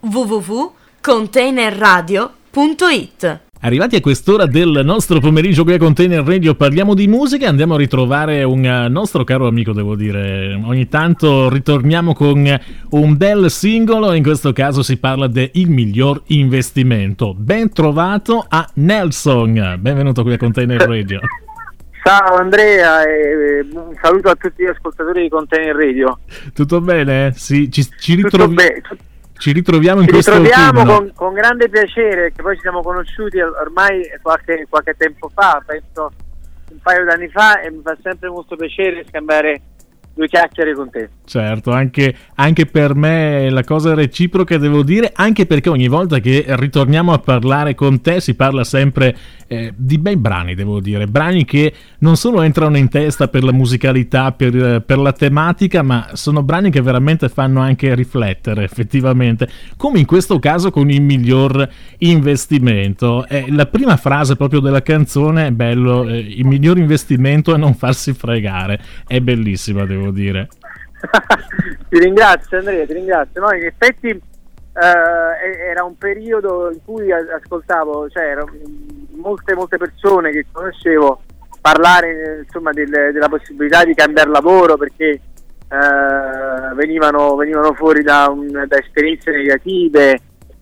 www.containerradio.it. Arrivati a quest'ora del nostro pomeriggio qui a Container Radio parliamo di musica, andiamo a ritrovare un nostro caro amico, devo dire. Ogni tanto ritorniamo con un bel singolo, in questo caso si parla de Il miglior investimento. Ben trovato a Nelson, benvenuto qui a Container Radio. Ciao Andrea e un saluto a tutti gli ascoltatori di Container Radio. Tutto bene? Sì, ci Ci ritroviamo in questo autunno. Con grande piacere, che poi ci siamo conosciuti ormai qualche tempo fa, penso un paio d'anni fa, e mi fa sempre molto piacere scambiare due chiacchiere con te. Certo, anche per me la cosa è reciproca, devo dire, anche perché ogni volta che ritorniamo a parlare con te si parla sempre di bei brani, devo dire, brani che non solo entrano in testa per la musicalità, per la tematica, ma sono brani che veramente fanno anche riflettere effettivamente, come in questo caso con Il miglior investimento. La prima frase proprio della canzone è bello, il miglior investimento è non farsi fregare, è bellissima, devo dire. Ti ringrazio Andrea, ti ringrazio. No, in effetti era un periodo in cui ascoltavo, cioè erano molte persone che conoscevo parlare insomma della possibilità di cambiare lavoro, perché venivano fuori da esperienze negative,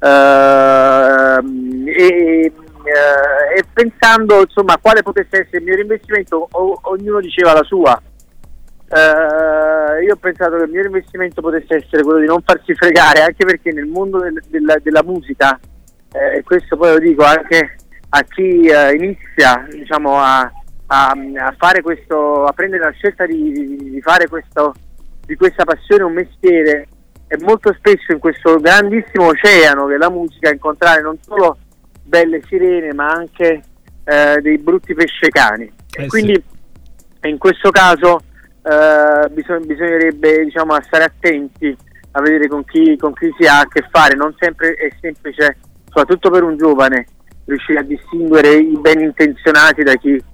e pensando insomma a quale potesse essere il mio investimento, ognuno diceva la sua. Io ho pensato che il mio investimento potesse essere quello di non farsi fregare, anche perché nel mondo della musica, e questo poi lo dico anche a chi inizia, diciamo, a fare questo, a prendere la scelta di fare di questa passione un mestiere, e molto spesso in questo grandissimo oceano che è la musica incontrare non solo belle sirene ma anche dei brutti pescecani, quindi sì. In questo caso bisognerebbe, diciamo, stare attenti a vedere con chi si ha a che fare. Non sempre è semplice, soprattutto per un giovane, riuscire a distinguere i ben intenzionati da chi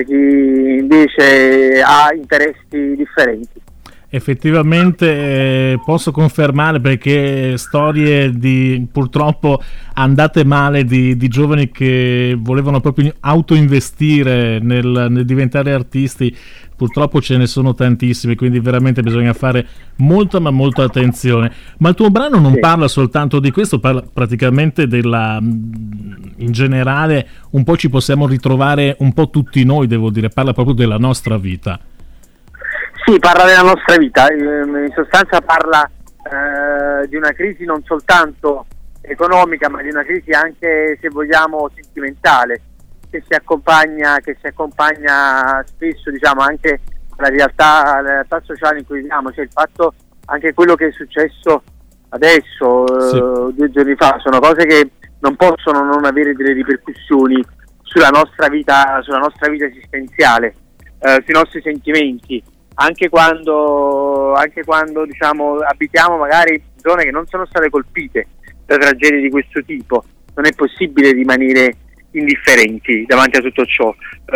invece ha interessi differenti. Effettivamente posso confermare, perché storie di purtroppo andate male di giovani che volevano proprio autoinvestire nel diventare artisti, purtroppo ce ne sono tantissimi, quindi veramente bisogna fare molta attenzione. Ma il tuo brano non parla soltanto di questo, parla praticamente in generale, un po' ci possiamo ritrovare un po' tutti noi, devo dire, parla proprio della nostra vita. Sì, parla della nostra vita, in sostanza parla di una crisi non soltanto economica, ma di una crisi anche, se vogliamo, sentimentale, che si accompagna spesso, diciamo, anche alla realtà sociale in cui viviamo, cioè il fatto, anche quello che è successo adesso, sì. 2 giorni fa, sono cose che non possono non avere delle ripercussioni sulla nostra vita esistenziale, sui nostri sentimenti. Anche quando diciamo abitiamo magari zone che non sono state colpite da tragedie di questo tipo, non è possibile rimanere indifferenti davanti a tutto ciò,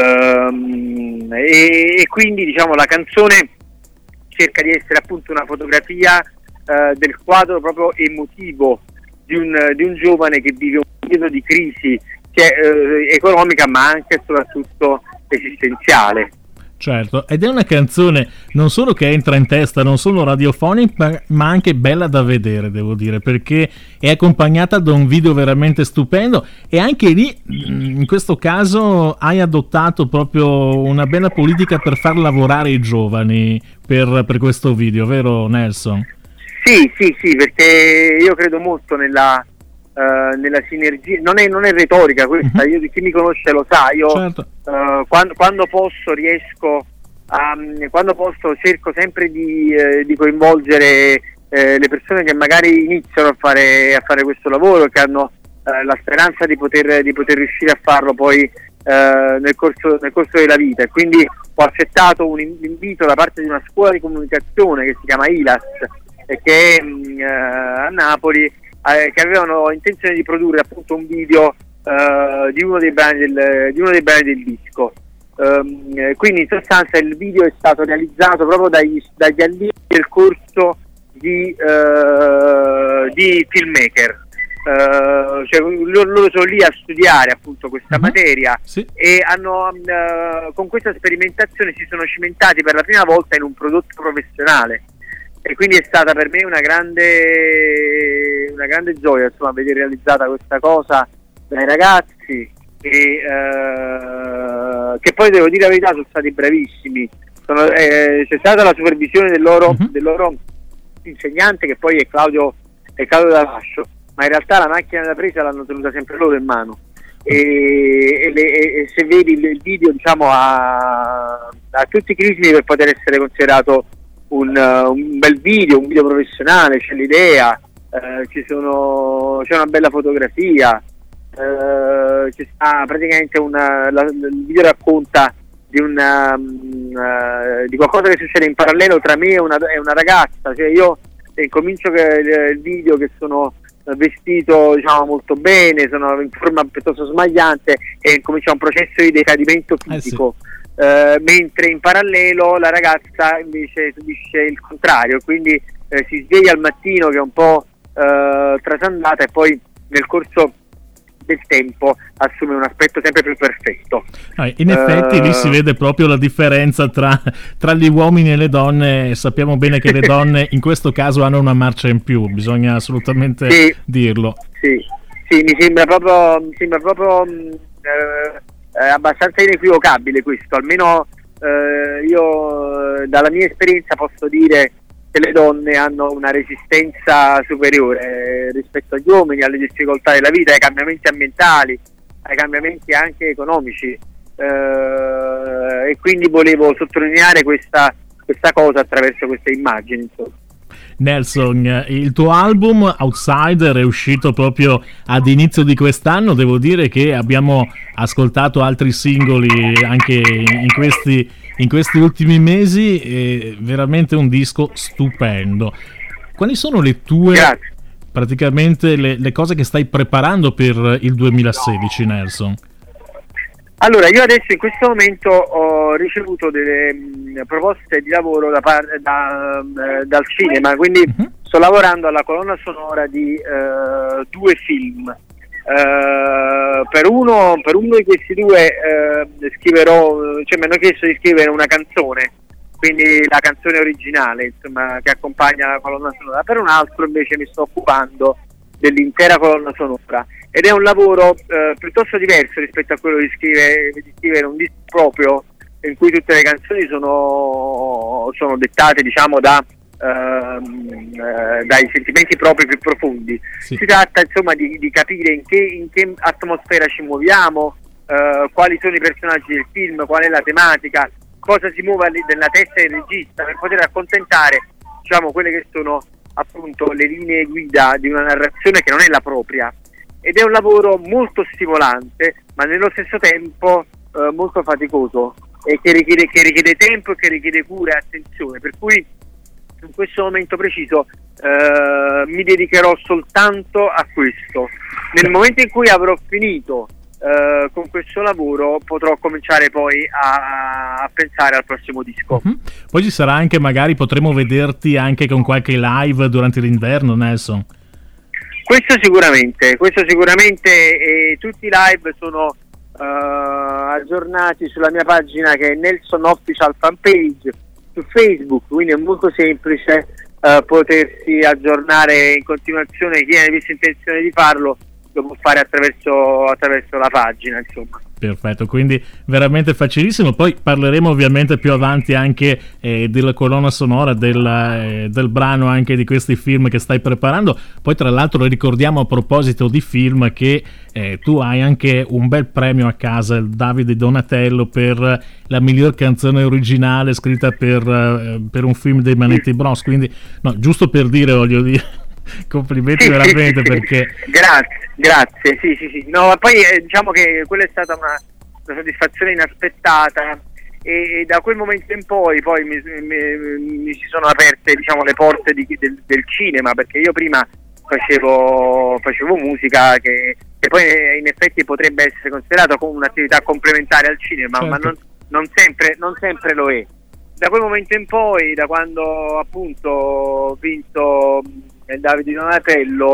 e quindi, diciamo, la canzone cerca di essere appunto una fotografia del quadro proprio emotivo di un giovane che vive un periodo di crisi economica, ma anche e soprattutto esistenziale. Certo, ed è una canzone non solo che entra in testa, non solo radiofonica, ma anche bella da vedere, devo dire, perché è accompagnata da un video veramente stupendo, e anche lì, in questo caso, hai adottato proprio una bella politica per far lavorare i giovani per questo video, vero Nelson? Sì, perché io credo molto nella sinergia, non è retorica questa, io, chi mi conosce lo sa, io certo. Quando posso cerco sempre di coinvolgere le persone che magari iniziano a fare questo lavoro, che hanno la speranza di poter riuscire a farlo poi nel corso della vita, e quindi ho accettato un invito da parte di una scuola di comunicazione che si chiama ILAS, e che è a Napoli, che avevano intenzione di produrre appunto un video di uno dei brani del disco. Quindi in sostanza il video è stato realizzato proprio dagli allievi del corso di filmmaker, cioè loro sono lì a studiare appunto questa materia, sì. E hanno con questa sperimentazione si sono cimentati per la prima volta in un prodotto professionale, e quindi è stata per me una grande gioia, insomma, vedere realizzata questa cosa dai ragazzi, e che poi, devo dire la verità, sono stati bravissimi. C'è stata la supervisione del loro insegnante, che poi è Claudio Damascio, ma in realtà la macchina da presa l'hanno tenuta sempre loro in mano, e se vedi il video, diciamo, a tutti i crismi per poter essere considerato un bel video, un video professionale. C'è l'idea, c'è una bella fotografia, c'è praticamente il video racconta di qualcosa che succede in parallelo tra me e una ragazza, cioè io comincio il video che sono vestito, diciamo, molto bene, sono in forma piuttosto smagliante, e comincia un processo di decadimento fisico, mentre in parallelo la ragazza invece subisce il contrario, quindi si sveglia al mattino che è un po' trasandata, e poi nel corso del tempo assume un aspetto sempre più perfetto. In effetti lì si vede proprio la differenza tra gli uomini e le donne, e sappiamo bene che le donne in questo caso hanno una marcia in più, bisogna assolutamente dirlo. Sì, mi sembra proprio abbastanza inequivocabile questo, almeno io dalla mia esperienza posso dire che le donne hanno una resistenza superiore rispetto agli uomini, alle difficoltà della vita, ai cambiamenti ambientali, ai cambiamenti anche economici, e quindi volevo sottolineare questa cosa attraverso queste immagini, insomma. Nelson, il tuo album Outsider è uscito proprio ad inizio di quest'anno. Devo dire che abbiamo ascoltato altri singoli anche in questi ultimi mesi, è veramente un disco stupendo. Quali sono le tue praticamente le cose che stai preparando per il 2016, Nelson? Allora, io adesso in questo momento ho ricevuto delle proposte di lavoro dal cinema, quindi sto lavorando alla colonna sonora di 2 film. Per uno di questi 2 scriverò, cioè mi hanno chiesto di scrivere una canzone, quindi la canzone originale, insomma, che accompagna la colonna sonora. Per un altro invece mi sto occupando dell'intera colonna sonora, ed è un lavoro piuttosto diverso rispetto a quello di scrivere un disco proprio, in cui tutte le canzoni sono dettate, diciamo, dai sentimenti propri più profondi. Sì. Si tratta, insomma, di capire in che atmosfera ci muoviamo, quali sono i personaggi del film, qual è la tematica, cosa si muove nella testa del regista, per poter accontentare, diciamo, quelle che sono appunto le linee guida di una narrazione che non è la propria. Ed è un lavoro molto stimolante, ma nello stesso tempo molto faticoso, e che richiede tempo e che richiede cura e attenzione, per cui in questo momento preciso mi dedicherò soltanto a questo. Nel momento in cui avrò finito con questo lavoro, potrò cominciare poi a pensare al prossimo disco. Poi ci sarà anche, magari potremo vederti anche con qualche live durante l'inverno, Nelson. Questo sicuramente, e tutti i live sono aggiornati sulla mia pagina, che è Nelson Official Fanpage su Facebook, quindi è molto semplice potersi aggiornare in continuazione. Chi avesse intenzione di farlo lo può fare attraverso la pagina, insomma. Perfetto, quindi veramente facilissimo. Poi parleremo ovviamente più avanti anche della colonna sonora, del brano, anche di questi film che stai preparando. Poi tra l'altro ricordiamo, a proposito di film, che tu hai anche un bel premio a casa, il Davide Donatello, per la miglior canzone originale scritta per un film dei Manetti Bros. Quindi, no, giusto per dire, voglio dire, complimenti veramente, perché grazie, sì. No, ma poi diciamo che quella è stata una soddisfazione inaspettata, e da quel momento in poi mi si sono aperte, diciamo, le porte del cinema, perché io prima facevo musica che poi in effetti potrebbe essere considerata come un'attività complementare al cinema, certo. Ma non sempre lo è. Da quel momento in poi, da quando appunto ho vinto il Davide Donatello,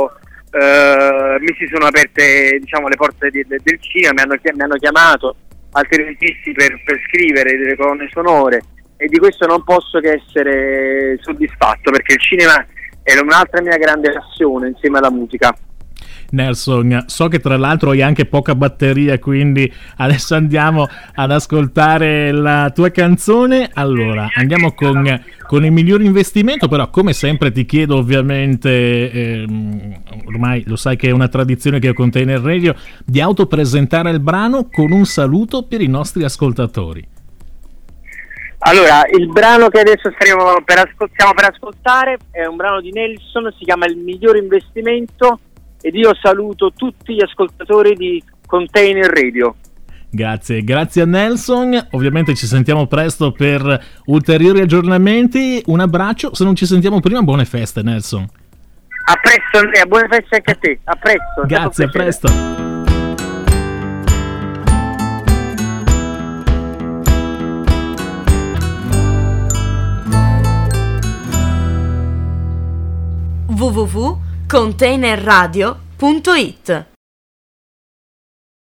mi si sono aperte, diciamo, le porte del cinema, mi hanno chiamato altri registi per scrivere delle colonne sonore, e di questo non posso che essere soddisfatto, perché il cinema è un'altra mia grande passione insieme alla musica. Nelson, so che tra l'altro hai anche poca batteria, quindi adesso andiamo ad ascoltare la tua canzone. Allora, andiamo con il miglior investimento, però come sempre ti chiedo, ovviamente, ormai lo sai che è una tradizione che ho con Container Radio, di autopresentare il brano con un saluto per i nostri ascoltatori. Allora, il brano che adesso stiamo per ascoltare è un brano di Nelson, si chiama Il miglior investimento, ed io saluto tutti gli ascoltatori di Container Radio. Grazie a Nelson, ovviamente ci sentiamo presto per ulteriori aggiornamenti. Un abbraccio, se non ci sentiamo prima, buone feste, Nelson. A presto, Andrea, buone feste anche a te. A presto. Grazie, a presto. www.containerradio.it